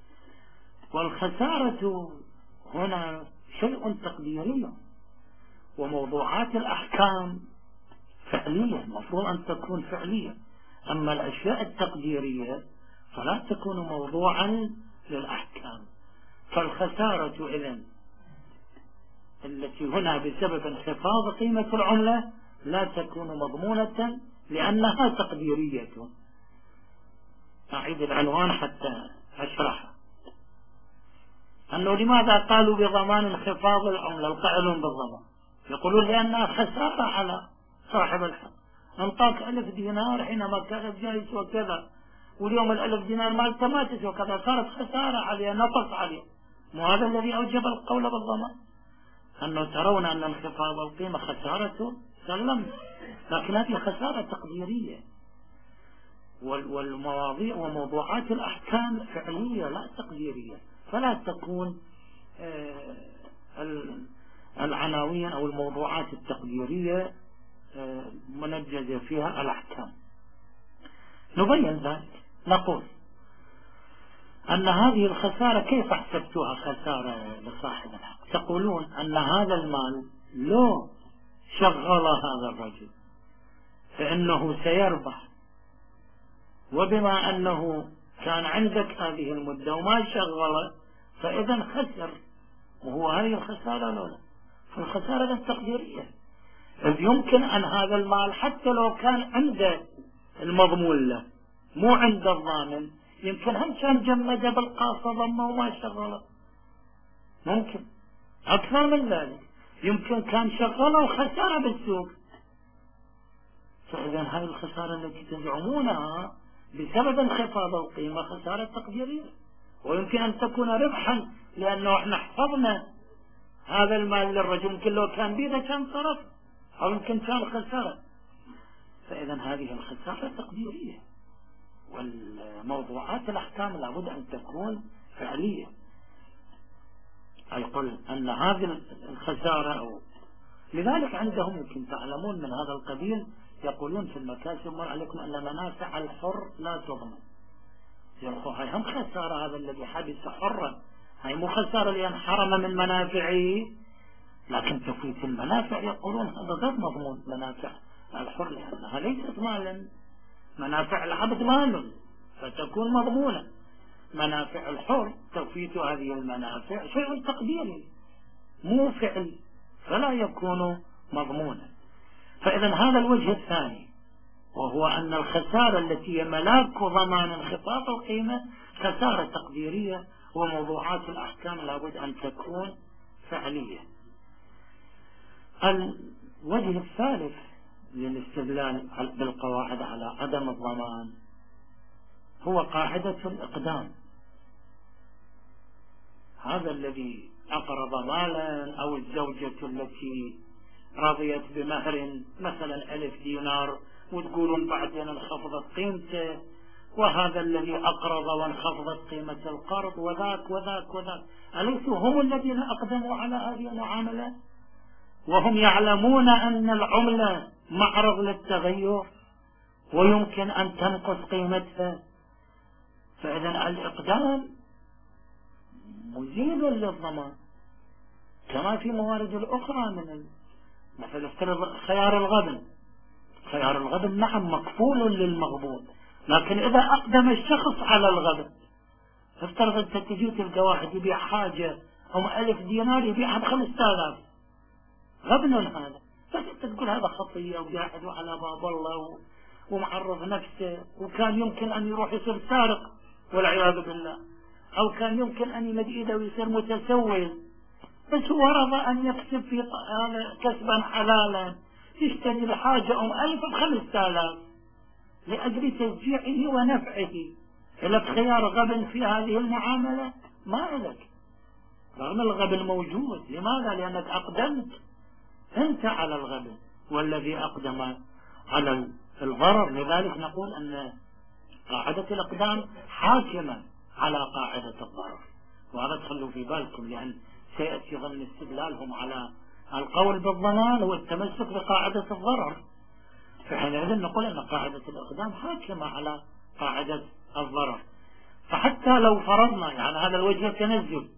والخسارة هنا شيء تقديري، وموضوعات الأحكام فعلية، المفروض أن تكون فعلية. أما الأشياء التقديرية فلا تكون موضوعا للأحكام. فالخسارة إذن التي هنا بسبب انخفاض قيمة العملة لا تكون مضمونة لأنها تقديرية. أعيد العنوان حتى أشرحه. أنه لماذا قالوا بضمان انخفاض العملة القائلون بالضمان؟ يقولون لأنها خسارة على صاحب الحق. أنطاك 1000 دينار حينما كانت جايز وكذا، واليوم 1000 دينار مالته ما تسوى كذا، صارت خسارة عليه، نقص عليه. وهذا الذي أوجب القول بالضمان. أنه ترون أن انخفاض القيمة خسارة سلم، لكن هذه خسارة تقديرية، والمواضيع وموضوعات الأحكام فعلية لا تقديرية، فلا تكون العناوين أو الموضوعات التقديرية منجزة فيها الأحكام. نبين ذلك، نقول أن هذه الخسارة كيف حسبتها خسارة لصاحب الحق؟ تقولون أن هذا المال لو شغل هذا الرجل فإنه سيربح، وبما أنه كان عندك هذه المدة وما شغل فإذا خسر. وهو هذه الخسارة لولا، فالخسارة التقديرية، إذ يمكن أن هذا المال حتى لو كان عند المضمون له مو عند الضامن، يمكن هم كان جمد بالقاصة ضمه وما شغله، ممكن أكثر من ذلك، يمكن كان شغله وخسارة بالسوق. فإذا هذه الخسارة التي تزعمونها بسبب انخفاض القيمة خسارة تقديرية، ويمكن أن تكون ربحا لأنه احنا حفظنا هذا المال للرجل، يمكن لو كان بيده كان صرف، أو يمكن كان خسارة. فإذا هذه الخسارة تقديرية، والموضوعات الأحكام لابد أن تكون فعلية. أي قل أن هذه الخسارة لذلك عندهم يمكن تعلمون من هذا القبيل، يقولون في المكاسب مر عليكم أن منافع الحر لا تضمن، هاي هم خسارة، هذا الذي حبس حرا، هاي مو خسارة لأن حرم من منافعه، لكن تفويت المنافع يقولون هذا غير مضمون. منافع الحر لأنها ليست مالا، منافع العبد مال فتكون مضمونة، منافع الحر تفويت هذه المنافع شيء تقديري مو فعل فلا يكون مضمونا. فإذا هذا الوجه الثاني، وهو أن الخسارة التي هي ملاك ضمان انخفاض القيمة خسارة تقديرية، وموضوعات الأحكام لابد أن تكون فعلية. الوجه الثالث للاستدلال بالقواعد على عدم الضمان هو قاعدة الإقدام. هذا الذي أقرض مالا، أو الزوجة التي رضيت بمهر مثلا 1000 دينار وتقولون بعدين انخفضت قيمته، وهذا الذي أقرض وانخفضت قيمة القرض، وذاك وذاك وذاك، أليسوا هم الذين أقدموا على هذه المعاملة؟ وهم يعلمون أن العملة معرض للتغير ويمكن أن تنقص قيمتها. فإذا الإقدام مزيد للضمان، كما في موارد الأخرى من مثل افترض خيار الغبن. خيار الغبن نعم مكفول للمغبون، لكن إذا أقدم الشخص على الغبن، افترض أنت تجي تلقى واحد يبيع حاجة هم 1000 دينار يبيعها ب5000، غبن هذا، فأنت تقول هذا خطية وقاعد على باب الله ومعرض نفسه، وكان يمكن أن يروح يصير سارق والعياذ بالله، أو كان يمكن أن يمد إيده ويصير متسول، بس هو رضى أن يكسب في كسبا حلالا، يشتري الحاجة 1000 ب5000 لأجل تشجيعه ونفعه. لك خيار غبن في هذه المعاملة؟ ما لك، رغم الغبن موجود. لماذا؟ لأنك أقدمت أنت على الغبن، والذي أقدم على الضرر. لذلك نقول أن قاعدة الإقدام حاكمة على قاعدة الضرر، وهذا تخلوا في بالكم، لأن سيأتي ضمن استدلالهم على القول بالضمان والتمسك بقاعدة الضرر. فحينئذ نقول أن قاعدة الإقدام حاكمة على قاعدة الضرر. فحتى لو فرضنا، يعني هذا الوجه التنزل،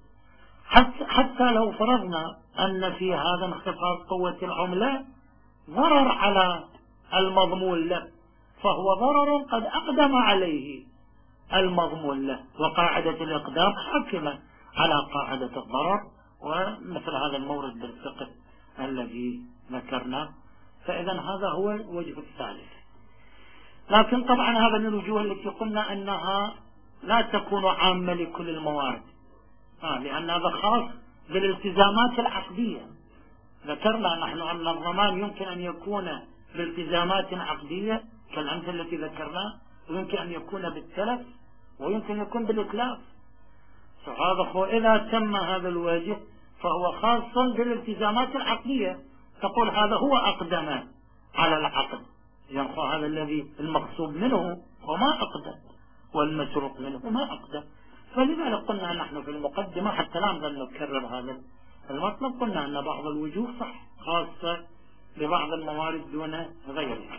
حتى لو فرضنا أن في هذا انخفاض قوة العملة ضرر على المضمون له، فهو ضرر قد أقدم عليه المضمون له، وقاعدة الإقدام حاكمة على قاعدة الضرر، ومثل هذا المورد بالفقه الذي ذكرناه. فإذا هذا هو الوجه الثالث. لكن طبعا هذا من الوجوه التي قلنا أنها لا تكون عامة لكل الموارد، لأن هذا خاص بالالتزامات العقدية. ذكرنا نحن أن الضمان يمكن أن يكون بالالتزامات عقدية كالأمثلة التي ذكرناها، ويمكن أن يكون بالتلف، ويمكن أن يكون بالإتلاف. فهذا إذا تم هذا الواجب فهو خاص بالالتزامات العقدية، تقول هذا هو أقدم على العقد، يعني هذا الذي المقصود منه وما أقدم، والمسروق منه ما أقدم. فلذلك قلنا نحن في المقدمة حتى لا نظل نكرر هذا المطلب، قلنا أن بعض الوجوه صح خاصة ببعض الموارد دون غيرها.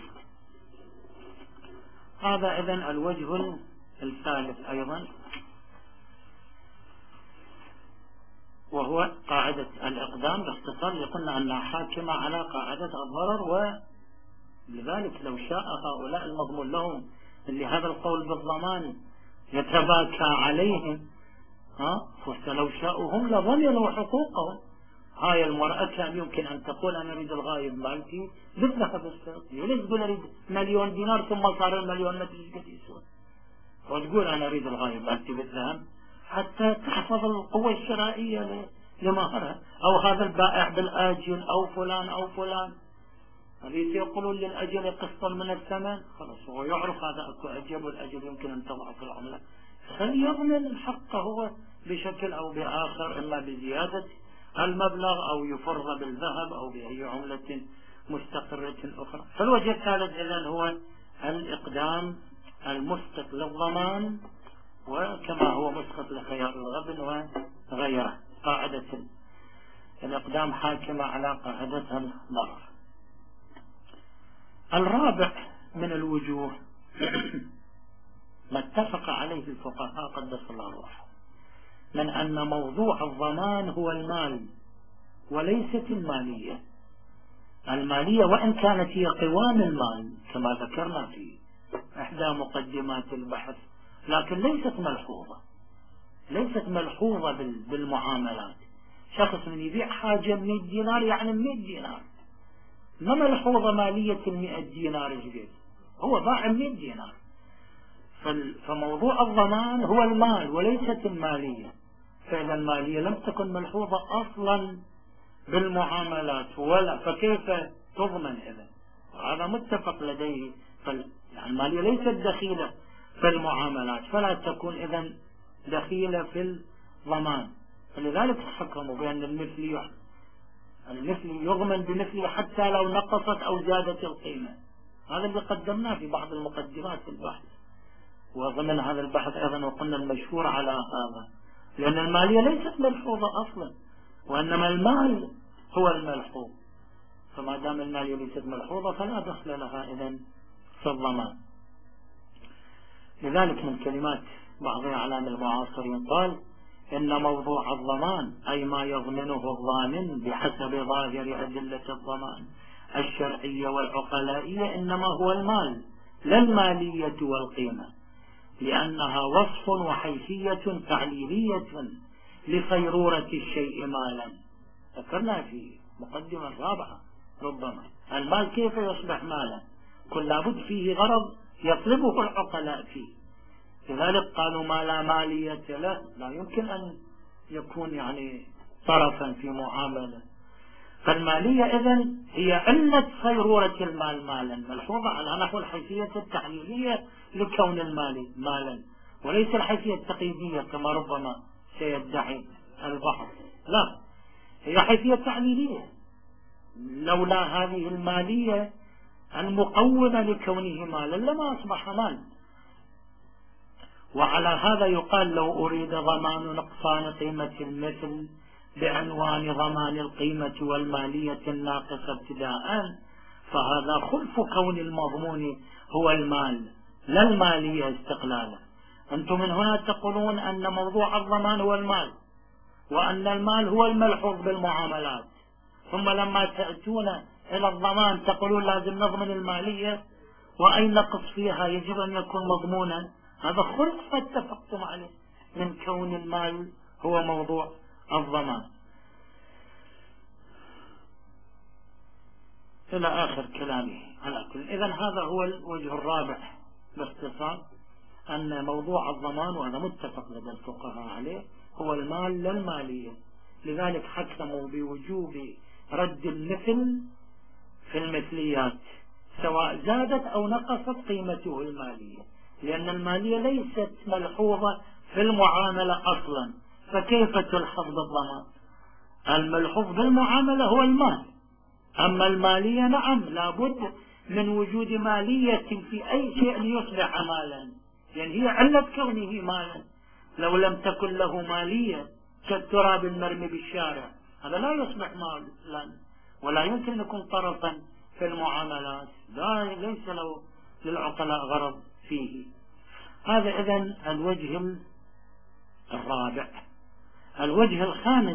هذا إذن الوجه الثالث أيضا، وهو قاعدة الإقدام. باختصار قلنا أنها حاكمة على قاعدة الضرر، ولذلك لو شاء هؤلاء المضمون لهم اللي هذا القول بالضمان يتباكى عليهم، فلو شاءوا هم لضمنوا حقوقهم. هاي المرأة كان يمكن أن تقول أنا أريد الغايب مالتي بالذهب السرق، ليش تقول أريد 1,000,000 دينار ثم صار 1,000,000 ما تدري قد يسوى، وتقول أنا أريد الغايب مالتي بالذهب حتى تحفظ القوة الشرائية لمهرها. أو هذا البائع بالآجل أو فلان أو فلان، الذي يقولون للأجل قسطا من الثمن، خلاص هو يعرف هذا أكو أجل، والأجل يمكن أن تضعف العملة، فليضمن الحق هو بشكل أو بآخر، إما بزيادة المبلغ أو يفرض بالذهب أو بأي عملة مستقرة أخرى. فالوجه الثالث إذن هو الإقدام المسقط للضمان، وكما هو مسقط لخيار الغبن وغيره. قاعدة الإقدام حاكمة على قاعدة الضرر. الرابع من الوجوه ما اتفق عليه الفقهاء قدس الله روحه من أن موضوع الضمان هو المال وليست المالية. المالية وإن كانت هي قوام المال كما ذكرنا في إحدى مقدمات البحث، لكن ليست ملحوظة بالمعاملات. شخص من يبيع حاجة 100 دينار يعني 100 دينار، ما ملحوظة مالية 100 دينار جديد، هو باع 100 دينار. فموضوع الضمان هو المال وليست المالية، فإذا المالية لم تكن ملحوظة أصلا بالمعاملات فكيف تضمن إذن؟ هذا متفق لديه. يعني المالية ليست دخيلة في المعاملات فلا تكون إذن دخيلة في الضمان. فلذلك حكموا بأن المثل يضمن بمثله حتى لو نقصت أو زادت القيمة. هذا اللي قدمناه في بعض المقدمات البحث، وضمن هذا البحث أيضا وقلنا المشهور على هذا، لأن المالية ليست ملحوظة أصلا، وإنما المال هو الملحوظ. فما دام المالية ليست ملحوظة فلا دخل لها إذن في الضمان. لذلك من كلمات بعض أعلام المعاصرين قال إن موضوع الضمان أي ما يضمنه الضامن بحسب ظاهر أدلة الضمان الشرعية والعقلائية إنما هو المال لا المالية والقيمة، لأنها وصف وحيثية تعليلية لصيرورة الشيء مالا. ذكرنا في مقدمة الرابعة ربما المال كيف يصبح مالا، كل لابد فيه غرض يطلبه العقلاء فيه. لذلك قالوا ما لا مالية له لا يمكن أن يكون يعني طرفا في معاملة. فالمالية إذن هي علة صيرورة المال مالا، ملحوظة على نحو الحيثية التحليلية لكون المال مالا، وليس الحيثية التقييدية كما ربما سيدعي البعض، لا هي حيثية تعليلية. لولا هذه المالية المقومة لكونه مالا لما أصبح مال. وعلى هذا يقال لو أريد ضمان نقصان قيمة المثل بعنوان ضمان القيمة والمالية الناقصة ابتداء فهذا خلف كون المضمون هو المال لا المالية استقلالا. أنتم من هنا تقولون أن موضوع الضمان هو المال وأن المال هو الملحوظ بالمعاملات، ثم لما تأتون إلى الضمان تقولون لازم نضمن المالية وأي نقص فيها يجب أن يكون مضمونا. هذا خلف ما اتفقتم عليه من كون المال هو موضوع الضمان. إلى آخر كلامه. على كل إذن هذا هو الوجه الرابع باختصار، أن موضوع الضمان وهذا متفق لدى الفقهاء عليه هو المال لا المالية. لذلك حكموا بوجوب رد المثل في المثليات سواء زادت أو نقصت قيمته المالية، لأن المالية ليست ملحوظة في المعاملة أصلا، فكيف تلحظ بالضمان؟ الملحوظ بالمعاملة هو المال، أما المالية نعم لابد من وجود مالية في أي شيء ليصبح مالا، يعني هي علة كونه مالا. لو لم تكن له مالية كالتراب المرمي بالشارع هذا لا يصبح مالا ولا يمكن أن يكون طرفا في المعاملات، ليس له للعقلاء غرض فيه. هذا إذن الوجه الرابع. الوجه الخامس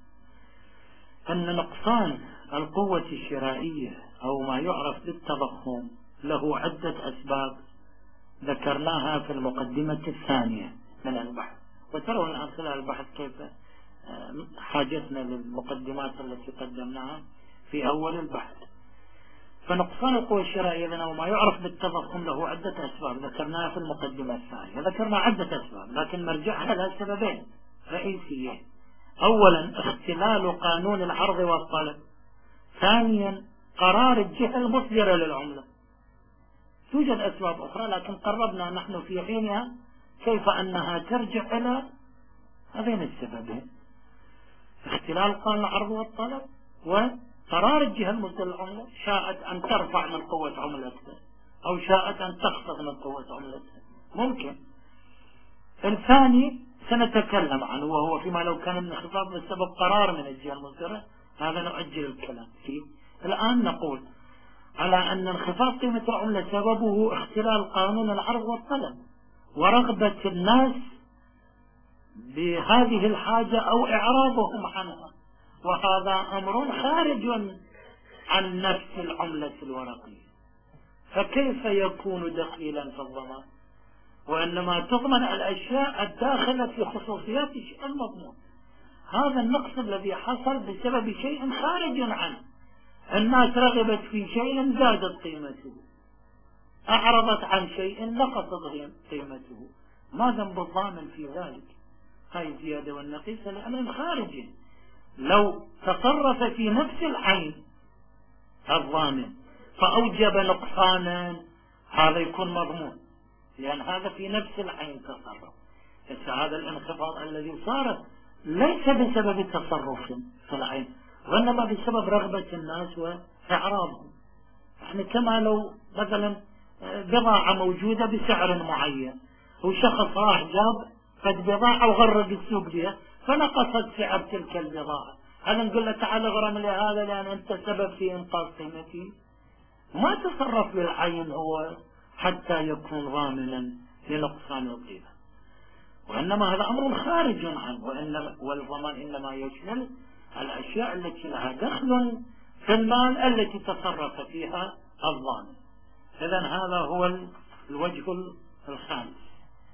أن نقصان القوة الشرائية أو ما يعرف بالتضخم له عدة أسباب ذكرناها في المقدمة الثانية من البحث، وترون الآن خلال البحث كيف حاجتنا للمقدمات التي قدمناها في أول البحث. فنقصان القوة الشرائية أو ما يعرف بالتضخم له عدة أسباب ذكرناها في المقدمة الثانية. ذكرنا عدة أسباب لكن مرجعها لها سببين رئيسيين: أولا اختلال قانون العرض والطلب، ثانيا قرار الجهة المصدرة للعملة. توجد أسباب أخرى لكن قربنا نحن في حينها كيف أنها ترجع إلى هذين السببين: اختلال قانون العرض والطلب وقرار الجهة المصدرة للعملة، شاءت أن ترفع من قوة عملتها أو شاءت أن تخفض من قوة عملتها ممكن. الثاني سنتكلم عنه وهو فيما لو كان الانخفاض بسبب قرار من الجهة المصدرة، هذا نؤجل الكلام فيه. الآن نقول على أن انخفاض قيمة العملة سببه اختلال قانون العرض والطلب، ورغبة الناس بهذه الحاجة أو إعراضهم عنها، وهذا أمر خارج عن نفس العملة الورقية، فكيف يكون دخيلا في الضمان؟ وإنما تضمن الأشياء الداخلة في خصوصيات الشيء المضمون. هذا النقص الذي حصل بسبب شيء خارج عنه. الناس رغبت في شيء زادت قيمته، أعرضت عن شيء نقصت قيمته، ما ذنب الضامن في ذلك؟ هاي الزيادة والنقيصة لأمر خارجي. لو تصرف في نفس العين الضامن فأوجب نقصانا هذا يكون مضمون، لأن هذا في نفس العين تصرف. هذا الانخفاض الذي صار ليس بسبب تصرف في العين، وإنما بسبب رغبة الناس وإعراضهم. يعني كما لو مثلا بضاعة موجودة بسعر معين، وشخص راح جاب فد بضاعة وغرق السوق بها فنقصت سعر تلك البضاعة، هذا نقول له تعال اغرم لي هذا لأن أنت سبب في إنقاص قيمتي؟ ما تصرف بالعين هو حتى يكون ضامنا لنقصان القيمة، وإنما هذا أمر خارج عنه. والضمان إنما يشمل الأشياء التي لها دخل في المال التي تصرف فيها الضامن. إذن هذا هو الوجه الخامس.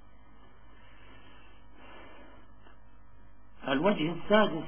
الوجه السادس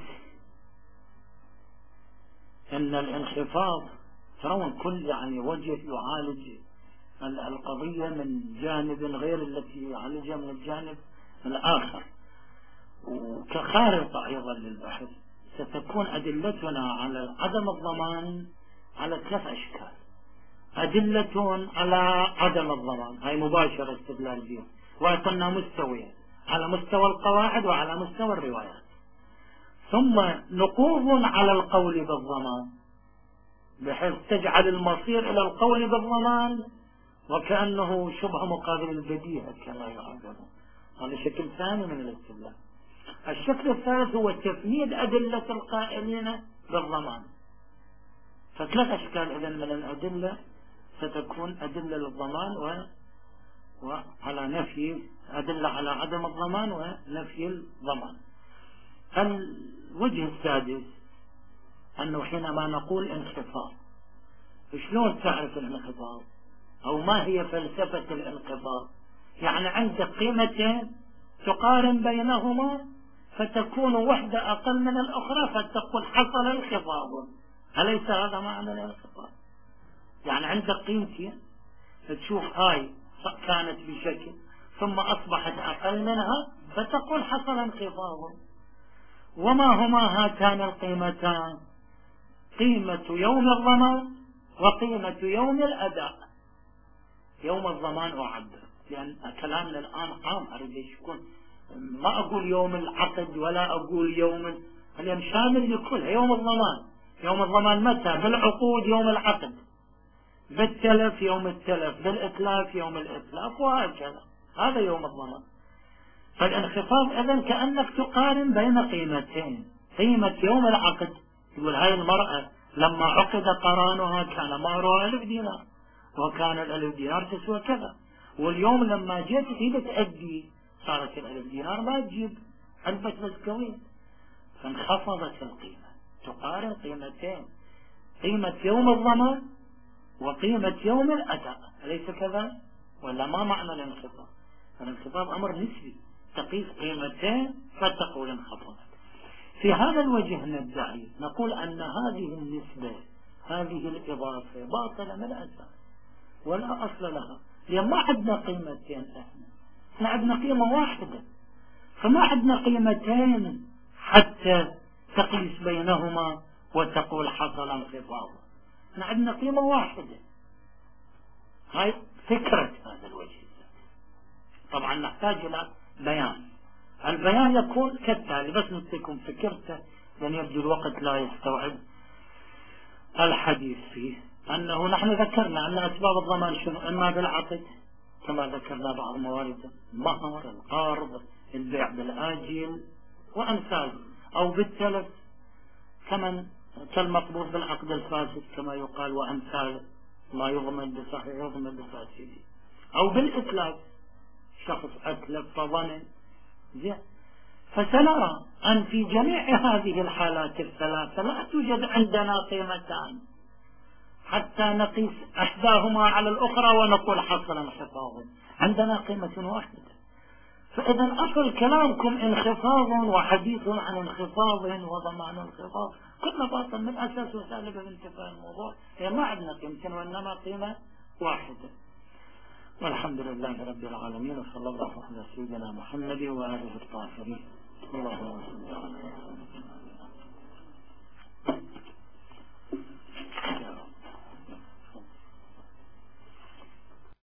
أن الانخفاض ترون كل وجه يعالج القضية من جانب غير التي يعالجها من الجانب الآخر. وكخارطة أيضا للبحث ستكون أدلتنا على عدم الضمان على 3 أشكال. أدلة على عدم الضمان هاي مباشرة استدلال بها، وأتنا مستوية على مستوى القواعد وعلى مستوى الروايات. ثم نقوض على القول بالضمان بحيث تجعل المصير إلى القول بالضمان وكأنه شبه مقابل البديهة كما يعبرون. هذا شكل ثاني من الاستدلال. الشكل الثالث هو تفنيد أدلة القائلين بالضمان. ف3 أشكال إذن من الأدلة ستكون أدلة للضمان وعلى نفي، أدلة على عدم الضمان ونفي الضمان. الوجه السادس أنه حينما نقول انخفاض، شلون تعرف الانخفاض أو ما هي فلسفة الانخفاض؟ يعني عندك قيمتين تقارن بينهما فتكون واحدة أقل من الأخرى فتقول حصل انخفاض، أليس هذا معنى الانخفاض؟ يعني عندك قيمتين تشوف هاي كانت بشكل ثم أصبحت أقل منها فتقول حصل انخفاض. وما هما هاتان القيمتان؟ قيمة يوم الضمان وقيمة يوم الأداء. يوم الضمان أعبر لأن كلامنا الآن عام، أريد يكون ما أقول يوم العقد ولا أقول يوم، لأن شامل لكلها. يوم الضمان، يوم الضمان متى؟ بالعقود يوم العقد، بالتلف يوم التلف، بالإتلاف يوم الإتلاف، وهكذا. هذا يوم الضمان. فالانخفاض إذن كأنك تقارن بين قيمتين. قيمة يوم العقد، يقول هاي المرأة لما عقد قرانها كان مهرها 1000 دينار وكان 1000 دينار تسوى كذا، واليوم لما جيت تريد تأدي صارت 1000 دينار ما تجيب علبة بسكويت، فانخفضت القيمة. تقارن قيمتين، قيمة يوم الضمان وقيمة يوم الأداء، أليس كذا؟ ولا ما معنى الانخفاض؟ الانخفاض أمر نسبي، تقيس قيمتين فتقول انخفضت. في هذا الوجه ندعي نقول أن هذه النسبة، هذه الإضافة باطلة من الأساس ولا أصل لها، لأن ما عندنا قيمتين، احنا عندنا قيمة واحدة، فما عندنا قيمتين حتى تقيس بينهما وتقول حصل انخفاض. احنا عندنا قيمة واحدة. هاي فكرة هذا الوجه. طبعا نحتاج إلى بيان. البيان يكون كالتالي، بس نعطيكم فكرته لأن يبدو الوقت لا يستوعب الحديث فيه. أنه نحن ذكرنا أن أسباب الضمان شنو؟ إما بالعقد كما ذكرنا بعض موارده، المهر، القرض، البيع بالآجل وأمثاله، أو بالتلف كالمقبوض بالعقد الفاسد كما يقال وأمثاله، ما يضمن بصحيح يضمن بفاسد، أو بالإتلاف شخص أتلف فظن زين. فسنرى أن في جميع هذه الحالات الثلاثة لا توجد عندنا قيمتان حتى نقيس إحداهما على الأخرى ونقول حصل انخفاض، عندنا قيمة واحدة. فإذا أصل كلامكم انخفاض وحديث عن انخفاض وضمان انخفاض كله باطل من أساس وسالب بانتفاء الموضوع. هي ما عندنا قيمتين وإنما قيمة واحدة. والحمد لله رب العالمين، وصلى الله على سيدنا محمد وآله الطاهرين. اللهم صل على محمد.